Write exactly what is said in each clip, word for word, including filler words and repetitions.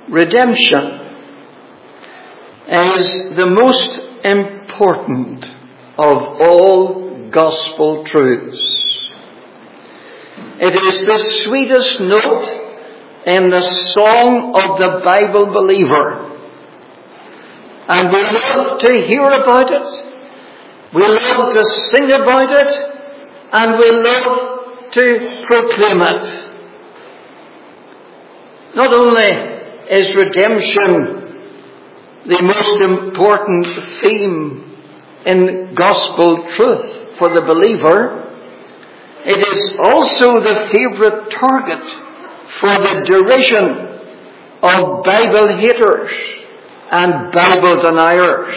redemption is the most important of all gospel truths. It is the sweetest note in the song of the Bible believer. And we love to hear about it. We love to sing about it. And we love to proclaim it. Not only is redemption the most important theme in gospel truth for the believer, it is also the favourite target for the derision of Bible haters and Bible deniers.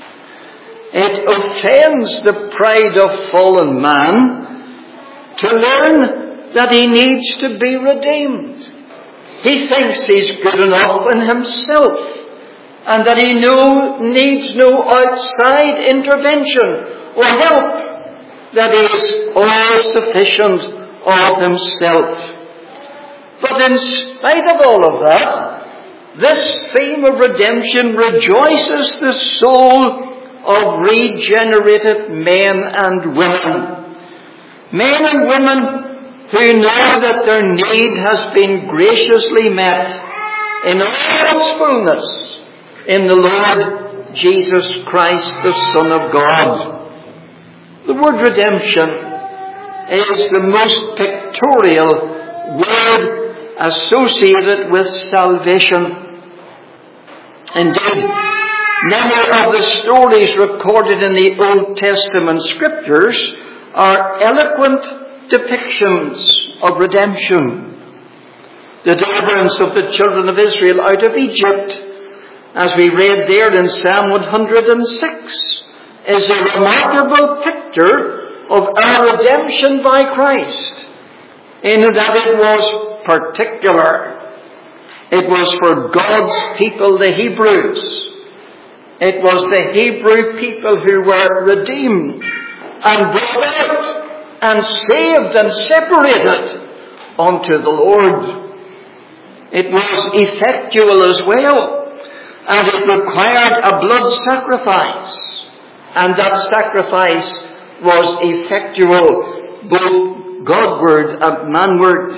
It offends the pride of fallen man to learn that he needs to be redeemed. He thinks he's good enough in himself and that he no, needs no outside intervention or help, that he is all sufficient of himself. But in spite of all of that, this theme of redemption rejoices the soul of regenerated men and women. Men and women who know that their need has been graciously met in all its fullness in the Lord Jesus Christ, the Son of God. The word redemption is the most pictorial word associated with salvation. Indeed, many of the stories recorded in the Old Testament scriptures are eloquent depictions of redemption. The deliverance of the children of Israel out of Egypt, as we read there in Psalm one hundred six, is a remarkable picture of our redemption by Christ, in that it was particular. It was for God's people, the Hebrews. It was the Hebrew people who were redeemed and brought out and saved and separated unto the Lord. It was effectual as well, and it required a blood sacrifice, and that sacrifice was effectual both Godward and manward.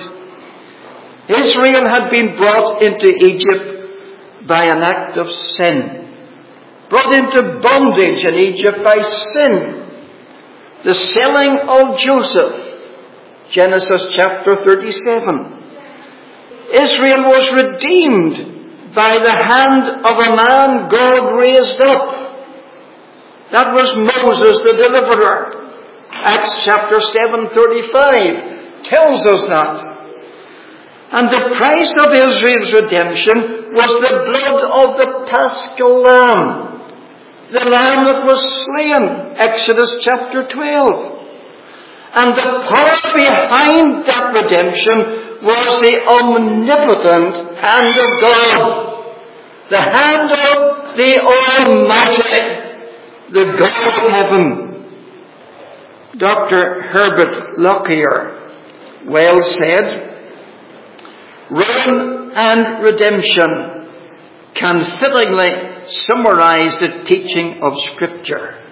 Israel had been brought into Egypt by an act of sin, brought into bondage in Egypt by sin. The selling of Joseph, Genesis chapter thirty-seven. Israel was redeemed by the hand of a man God raised up. That was Moses the deliverer. Acts chapter seven thirty-five tells us that. And the price of Israel's redemption was the blood of the paschal lamb, the lamb that was slain, Exodus chapter twelve. And the power behind that redemption was the omnipotent hand of God, the hand of the Almighty, the God of heaven. Doctor Herbert Lockyer well said, ruin and redemption can fittingly summarize the teaching of Scripture.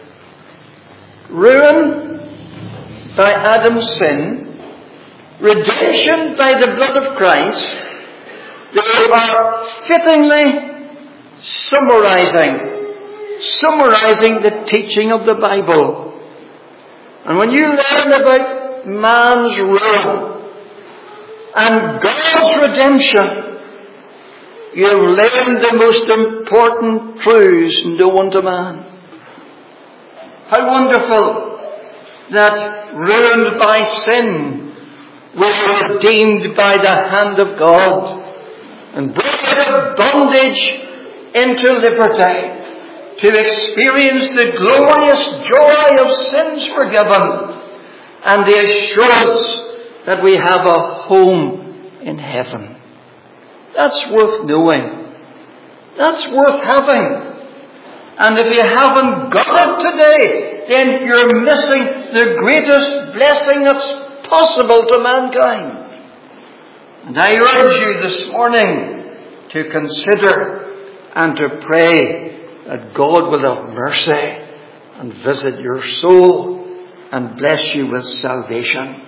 Ruin by Adam's sin, redemption by the blood of Christ, they are fittingly summarizing, summarizing the teaching of the Bible. And when you learn about man's ruin and God's redemption, you've learned the most important truths known to man. How wonderful that ruined by sin, we are redeemed by the hand of God and brought out of bondage into liberty to experience the glorious joy of sins forgiven and the assurance that we have a home in heaven. That's worth knowing. That's worth having. And if you haven't got it today, then you're missing the greatest blessing that's possible to mankind. And I urge you this morning to consider and to pray that God will have mercy and visit your soul and bless you with salvation.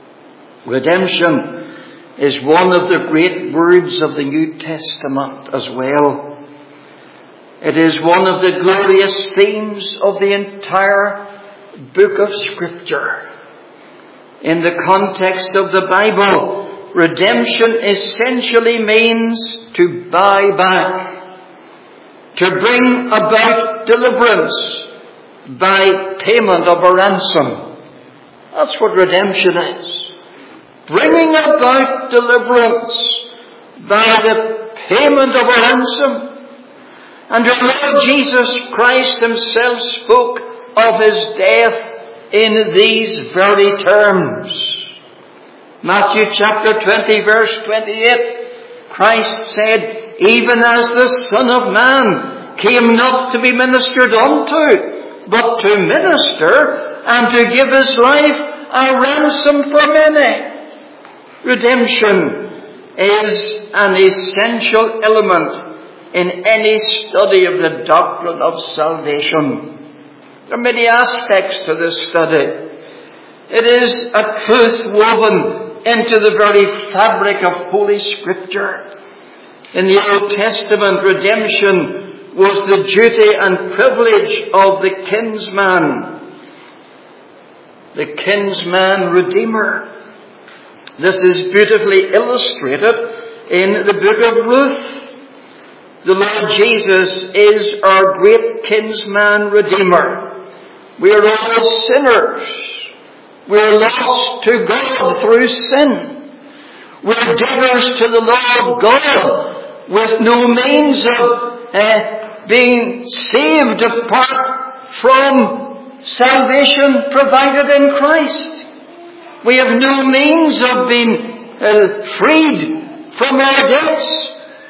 Redemption is one of the great words of the New Testament as well. It is one of the glorious themes of the entire book of Scripture. In the context of the Bible, redemption essentially means to buy back, to bring about deliverance by payment of a ransom. That's what redemption is. Bringing about deliverance by the payment of a ransom. And our Lord Jesus Christ himself spoke of his death in these very terms. Matthew chapter twenty, verse twenty-eight, Christ said, even as the Son of Man came not to be ministered unto, but to minister and to give his life a ransom for many. Redemption is an essential element in any study of the doctrine of salvation. There are many aspects to this study. It is a truth woven into the very fabric of Holy Scripture. In the Old Testament, redemption was the duty and privilege of the kinsman. The kinsman redeemer. This is beautifully illustrated in the book of Ruth. The Lord Jesus is our great kinsman redeemer. We are all sinners. We are lost to God through sin. We are debtors to the law of God with no means of uh, being saved apart from salvation provided in Christ. We have no means of being uh, freed from our debts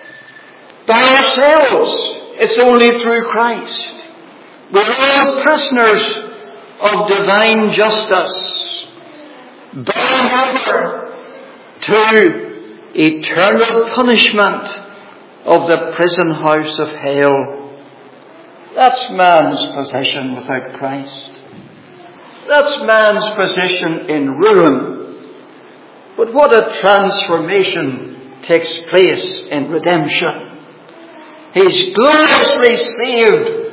by ourselves. It's only through Christ. We're all prisoners of divine justice, bound over to eternal punishment of the prison house of hell. That's man's position without Christ. That's man's position in ruin. But what a transformation takes place in redemption. He's gloriously saved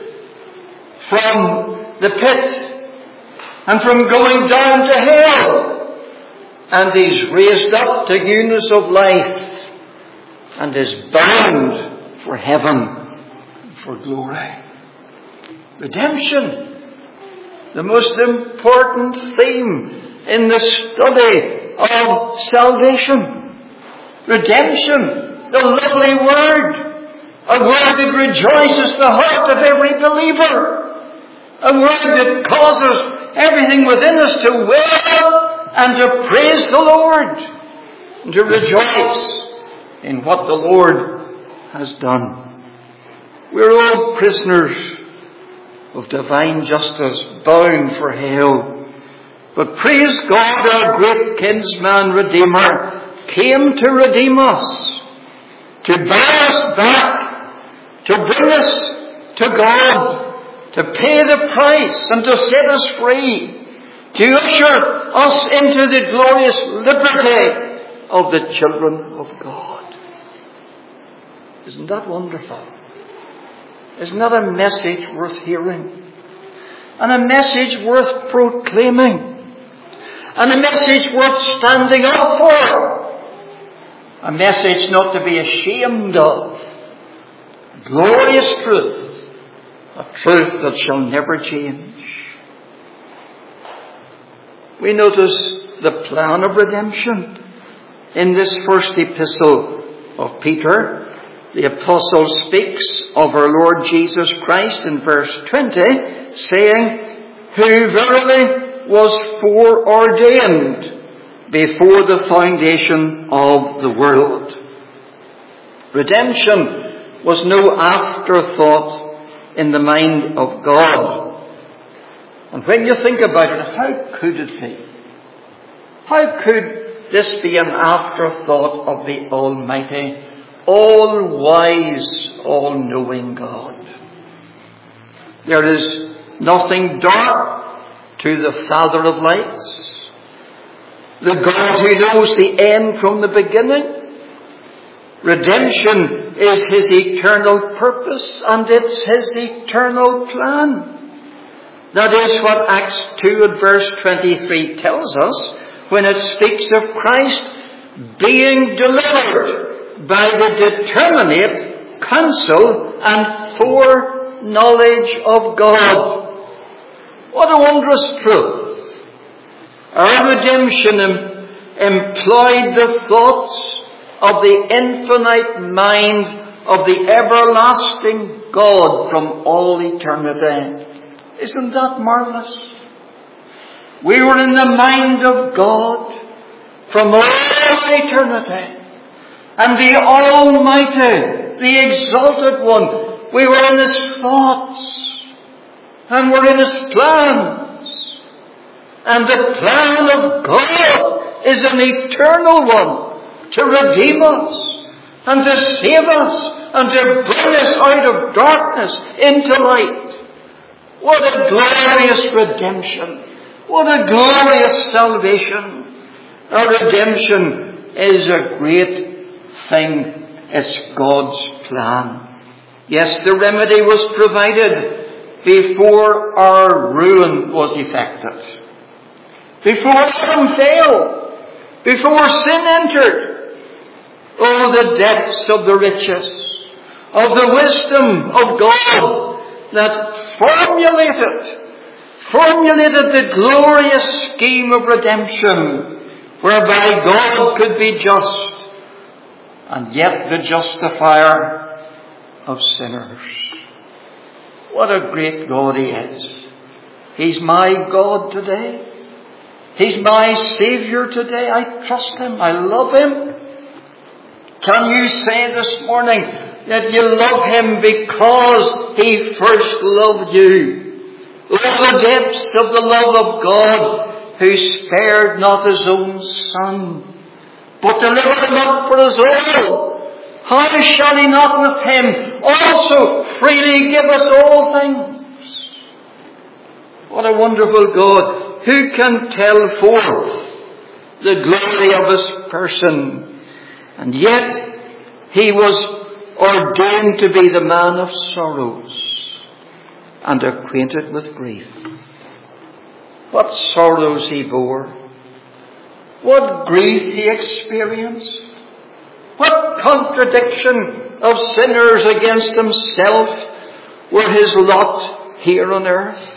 from the pit and from going down to hell. And he's raised up to newness of life and is bound for heaven, for glory. Redemption, the most important theme in the study of salvation. Redemption, the lovely word. A word that rejoices the heart of every believer. A word that causes everything within us to well and to praise the Lord. And to rejoice in what the Lord has done. We're all prisoners of divine justice, bound for hell. But praise God, our great kinsman redeemer came to redeem us, to buy us back, to bring us to God, to pay the price and to set us free, to usher us into the glorious liberty of the children of God. Isn't that wonderful? Isn't that a message worth hearing? And a message worth proclaiming? And a message worth standing up for? A message not to be ashamed of. Glorious truth, a truth that shall never change. We notice the plan of redemption in this first epistle of Peter. The apostle speaks of our Lord Jesus Christ in verse twenty, saying, who verily was foreordained before the foundation of the world. Redemption was no afterthought in the mind of God. And when you think about it, how could it be? How could this be an afterthought of the Almighty all-wise, all-knowing God. There is nothing dark to the Father of lights, the God who knows the end from the beginning. Redemption is His eternal purpose, and it's His eternal plan. That is what Acts two and verse twenty-three tells us when it speaks of Christ being delivered by the determinate counsel and foreknowledge of God. What a wondrous truth. Our redemption em- employed the thoughts of the infinite mind of the everlasting God from all eternity. Isn't that marvelous? We were in the mind of God from all eternity. And the Almighty, the Exalted One, we were in His thoughts. And we're in His plans. And the plan of God is an eternal one to redeem us and to save us and to bring us out of darkness into light. What a glorious redemption. What a glorious salvation. Our redemption is a great thing. It's God's plan. Yes, the remedy was provided before our ruin was effected. Before Adam fell. Before sin entered. Oh, the depths of the riches of the wisdom of God that formulated, formulated the glorious scheme of redemption whereby God could be just and yet the justifier of sinners. What a great God He is. He's my God today. He's my Saviour today. I trust Him. I love Him. Can you say this morning that you love Him because He first loved you? Oh, the depths of the love of God, who spared not His own Son, but delivered Him up for us all. How shall He not with Him also freely give us all things? What a wonderful God. Who can tell forth the glory of His person? And yet He was ordained to be the man of sorrows and acquainted with grief. What sorrows He bore. What grief He experienced. What contradiction of sinners against Himself were His lot here on earth.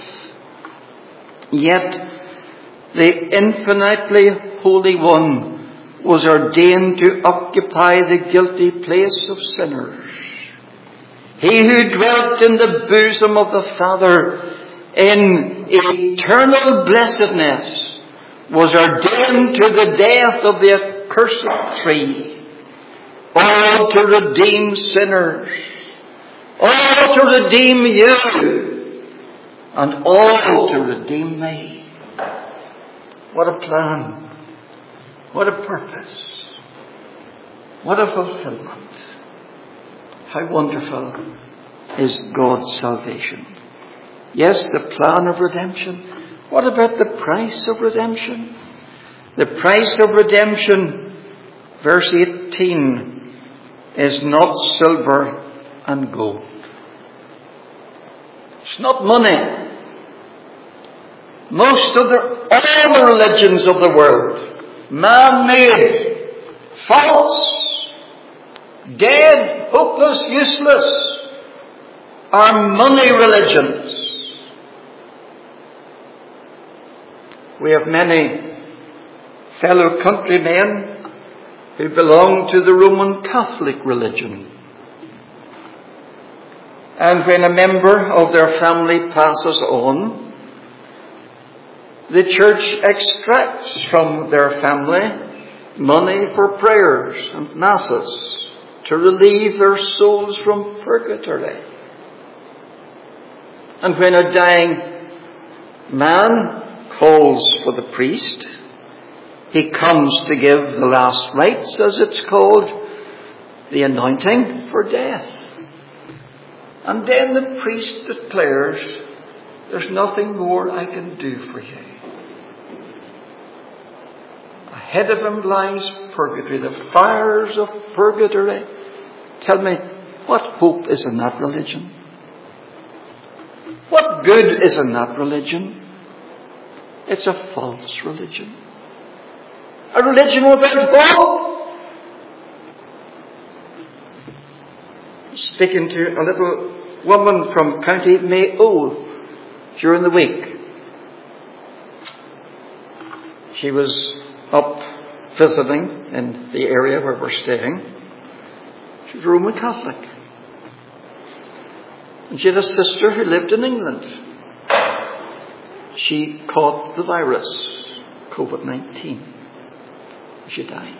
Yet the infinitely Holy One was ordained to occupy the guilty place of sinners. He who dwelt in the bosom of the Father in eternal blessedness was ordained to the death of the accursed tree, all to redeem sinners, all to redeem you, and all to redeem me. What a plan. What a purpose. What a fulfillment. How wonderful is God's salvation. Yes, the plan of redemption. What about the price of redemption? The price of redemption, verse eighteen, is not silver and gold. It's not money. Most of the, all the religions of the world, man-made, false, dead, hopeless, useless, are money religions. We have many fellow countrymen who belong to the Roman Catholic religion. And when a member of their family passes on, the church extracts from their family money for prayers and masses to relieve their souls from purgatory. And when a dying man calls for the priest, he comes to give the last rites, as it's called, the anointing for death. And then the priest declares, there's nothing more I can do for you. Ahead of him lies purgatory, the fires of purgatory. Tell me, what hope is in that religion? What good is in that religion? It's a false religion. A religion without hope. Speaking to a little woman from County Mayo during the week. She was up visiting in the area where we're staying. She was Roman Catholic. And she had a sister who lived in England. She caught the virus, COVID nineteen. She died.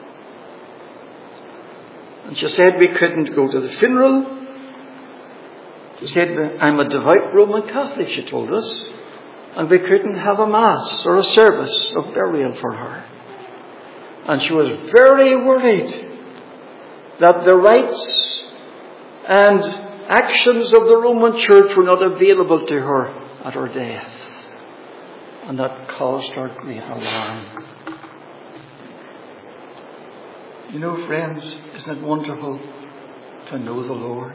And she said we couldn't go to the funeral. She said, I'm a devout Roman Catholic, she told us, and we couldn't have a mass or a service of burial for her. And she was very worried that the rites and actions of the Roman Church were not available to her at her death. And that caused her great alarm. You know, friends, isn't it wonderful to know the Lord?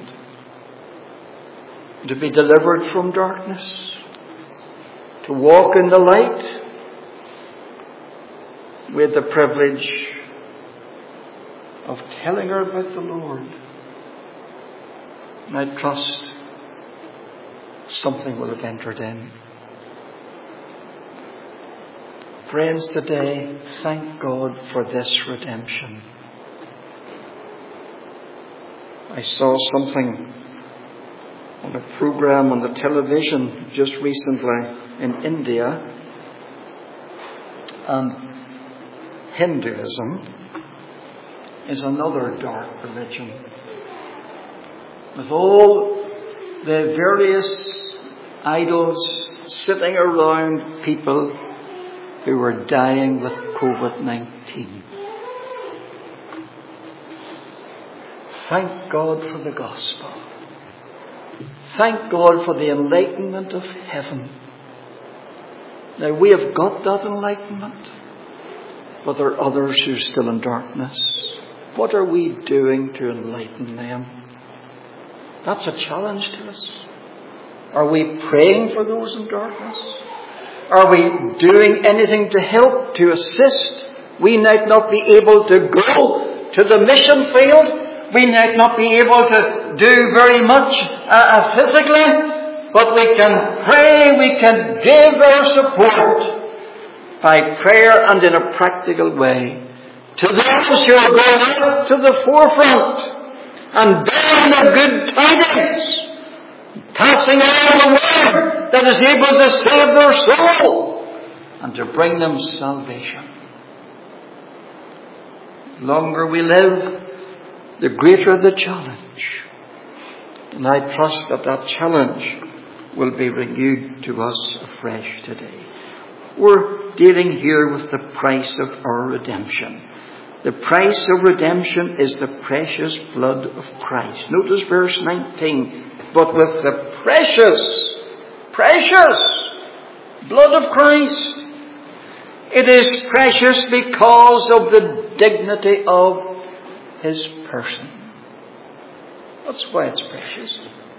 To be delivered from darkness? To walk in the light? We had the privilege of telling her about the Lord. And I trust something will have entered in. Friends, today, thank God for this redemption. I saw something on a program on the television just recently in India, and Hinduism is another dark religion with all the various idols sitting around people who were dying with COVID nineteen. Thank God for the gospel. Thank God for the enlightenment of heaven. Now we have got that enlightenment, but there are others who are still in darkness. What are we doing to enlighten them? That's a challenge to us. Are we praying for those in darkness? Are we doing anything to help, to assist? We might not be able to go to the mission field. We might not be able to do very much uh, physically, but we can pray, we can give our support by prayer and in a practical way to those who are going out to the forefront and bearing the good tidings, passing on the word that is able to save their soul and to bring them salvation. The longer we live, the greater the challenge. And I trust that that challenge will be renewed to us afresh today. We're dealing here with the price of our redemption. The price of redemption is the precious blood of Christ. Notice verse nineteen. But with the precious, precious blood of Christ, it is precious because of the dignity of His person. That's why it's precious.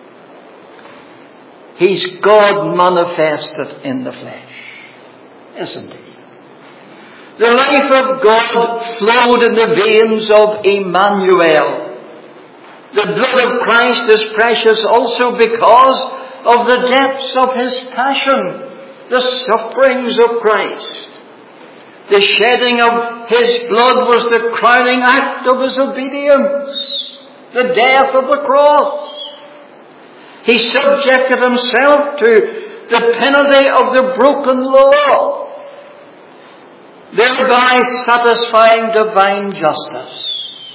He's God manifested in the flesh, isn't He? The life of God flowed in the veins of Emmanuel. The blood of Christ is precious also because of the depths of His passion, the sufferings of Christ. The shedding of His blood was the crowning act of His obedience, the death of the cross. He subjected Himself to the penalty of the broken law, thereby satisfying divine justice.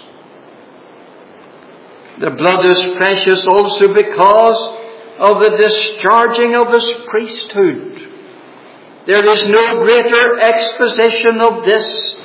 The blood is precious also because of the discharging of His priesthood. There is no greater exposition of this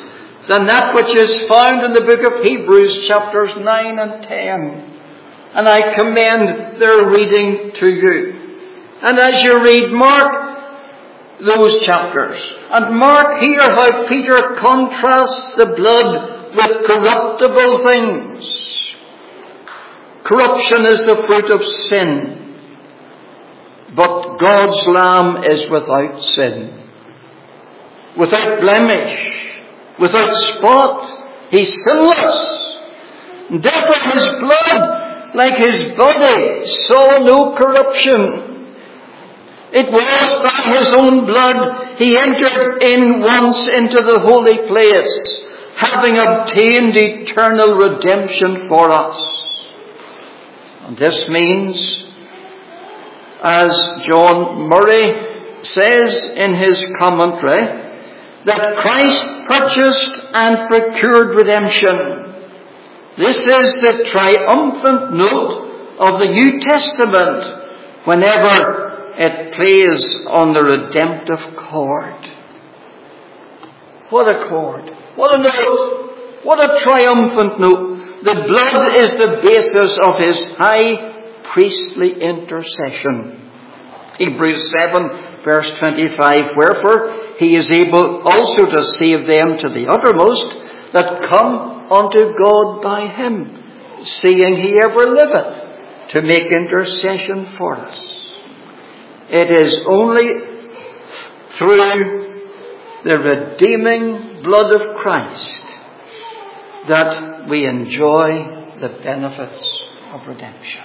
than that which is found in the book of Hebrews chapters nine and ten. And I commend their reading to you. And as you read, mark those chapters. And mark here how Peter contrasts the blood with corruptible things. Corruption is the fruit of sin. But God's Lamb is without sin, without blemish, without spot. He's sinless. Therefore his blood, like his body, saw no corruption. It was by his own blood he entered in once into the holy place, having obtained eternal redemption for us. And this means, as John Murray says in his commentary, that Christ purchased and procured redemption. This is the triumphant note of the New Testament whenever it plays on the redemptive chord. What a chord! What a note! What a triumphant note! The blood is the basis of his high priestly intercession. Hebrews seven verse twenty-five, wherefore he is able also to save them to the uttermost that come unto God by him, seeing he ever liveth to make intercession for us. It is only through the redeeming blood of Christ that we enjoy the benefits of redemption.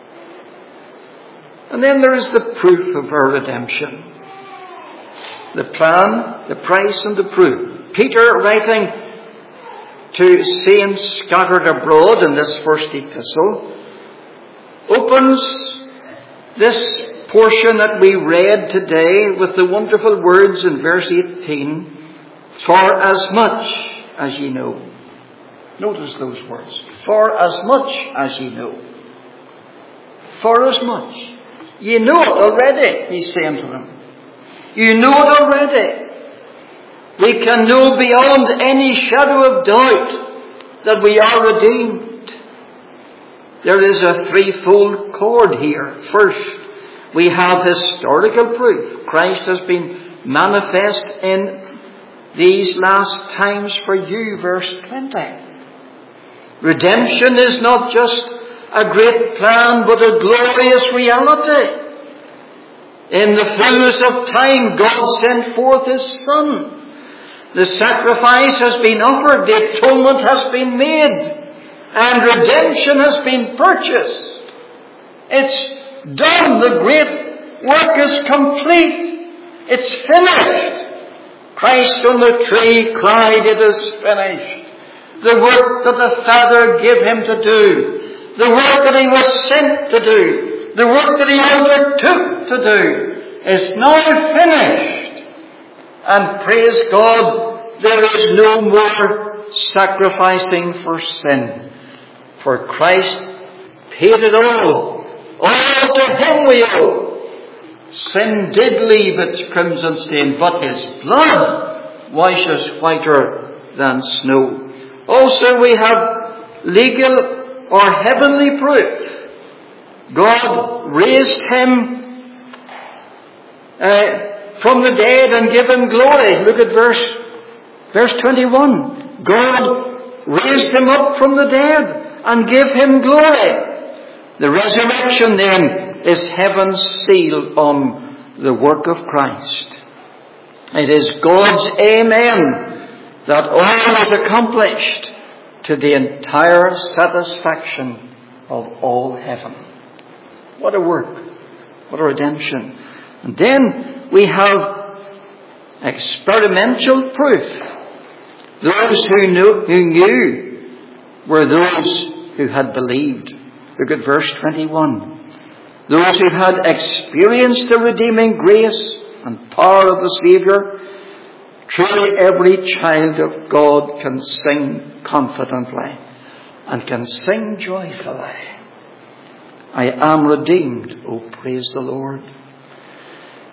And then there is the proof of our redemption. The plan, the price, and the proof. Peter, writing to saints scattered abroad in this first epistle, opens this portion that we read today with the wonderful words in verse eighteen, for as much as ye know. Notice those words. For as much as ye know. For as much. You know it already, he's saying to them. You know it already. We can know beyond any shadow of doubt that we are redeemed. There is a threefold chord here. First, we have historical proof. Christ has been manifest in these last times for you, verse twenty. Redemption is not just a great plan, but a glorious reality. In the fullness of time, God sent forth his Son. The sacrifice has been offered, the atonement has been made, and redemption has been purchased. It's done. The great work is complete. It's finished. Christ on the tree cried, it is finished. The work that the Father gave him to do, the work that he was sent to do, the work that he undertook to do, is now finished. And praise God, there is no more sacrificing for sin. For Christ paid it all. All to him we owe. Sin did leave its crimson stain, but his blood washes whiter than snow. Also we have legal or heavenly proof. God raised him uh, from the dead and gave him glory. Look at verse, verse twenty-one. God raised him up from the dead and gave him glory. The resurrection then is heaven's seal on the work of Christ. It is God's amen that all is accomplished to the entire satisfaction of all heaven. What a work. What a redemption. And then we have experimental proof. Those who knew, who knew were those who had believed. Look at verse twenty-one. Those who had experienced the redeeming grace and power of the Saviour. Truly every child of God can sing confidently and can sing joyfully. I am redeemed. Oh, praise the Lord.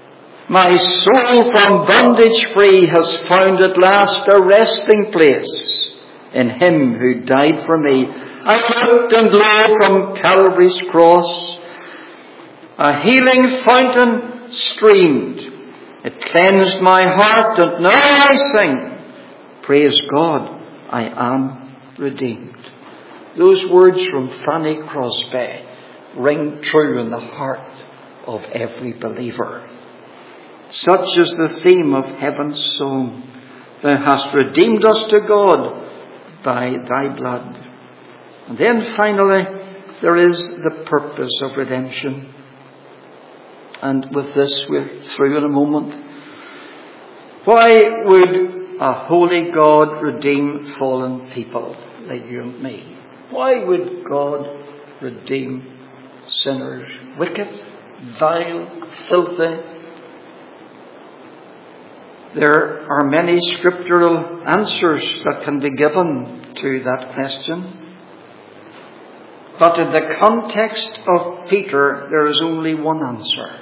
My soul from bondage free has found at last a resting place in Him who died for me. I looked and lo, from Calvary's cross a healing fountain streamed. It cleansed my heart, and now I sing, praise God, I am redeemed. Those words from Fanny Crosby ring true in the heart of every believer. Such is the theme of heaven's song. Thou hast redeemed us to God by thy blood. And then finally, there is the purpose of redemption. And with this, we're through in a moment. Why would a holy God redeem fallen people like you and me? Why would God redeem sinners, wicked, vile, filthy? There are many scriptural answers that can be given to that question. But in the context of Peter, there is only one answer.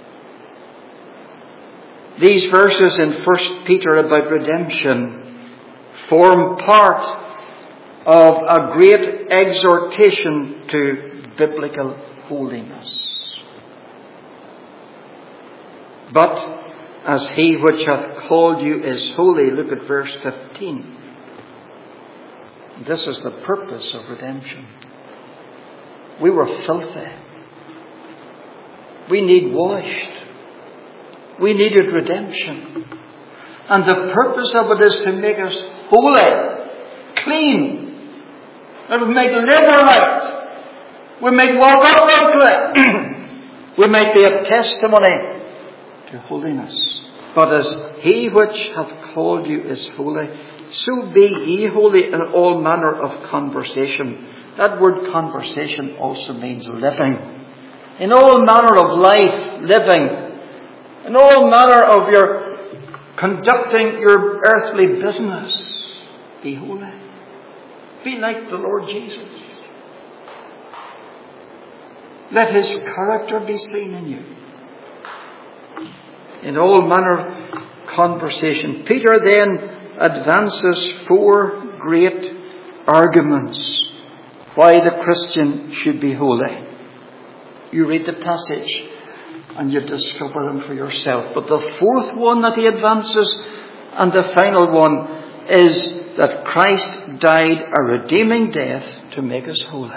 These verses in First Peter about redemption form part of a great exhortation to biblical holiness. But as He which hath called you is holy, look at verse fifteen. This is the purpose of redemption. We were filthy. We need washed. We needed redemption. And the purpose of it is to make us holy, clean. That we might live right. We might walk uprightly. We might be a testimony to holiness. But as He which hath called you is holy, so be ye holy in all manner of conversation. That word conversation also means living. In all manner of life, living. In all manner of your conducting your earthly business, be holy. Be like the Lord Jesus. Let His character be seen in you. In all manner of conversation. Peter then advances four great arguments why the Christian should be holy. You read the passage and you discover them for yourself. But the fourth one that he advances, and the final one, is that Christ died a redeeming death to make us holy.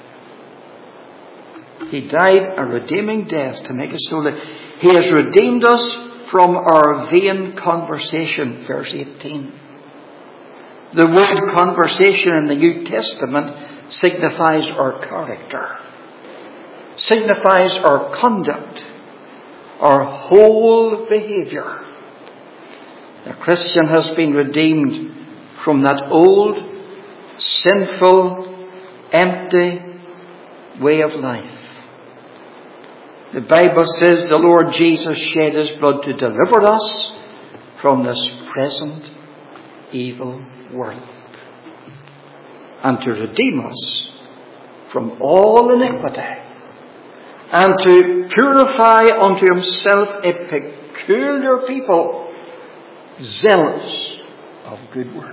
He died a redeeming death to make us holy. He has redeemed us from our vain conversation, verse eighteen. The word conversation in the New Testament signifies our character, signifies our conduct, our whole behaviour. The Christian has been redeemed from that old, sinful, empty way of life. The Bible says the Lord Jesus shed His blood to deliver us from this present evil world and to redeem us from all iniquity and to purify unto Himself a peculiar people zealous of good works.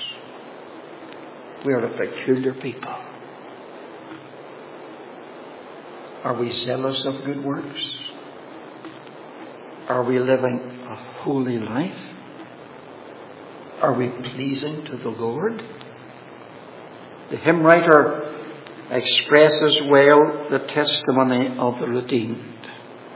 We are a peculiar people. Are we zealous of good works? Are we living a holy life? Are we pleasing to the Lord? The hymn writer expresses well the testimony of the redeemed.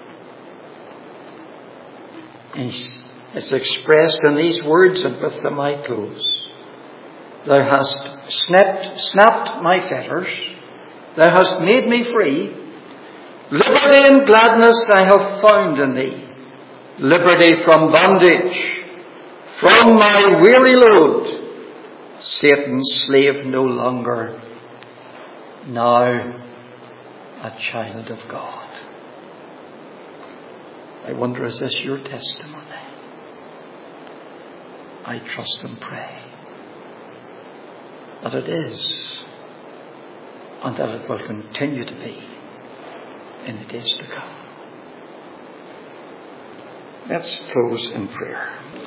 It's expressed in these words, and with them I close. Thou hast snapped, snapped my fetters. Thou hast made me free. Liberty and gladness I have found in Thee. Liberty from bondage, from my weary load. Satan's slave no longer, now a child of God. I wonder, is this your testimony? I trust and pray that it is, and that it will continue to be in the days to come. Let's close in prayer.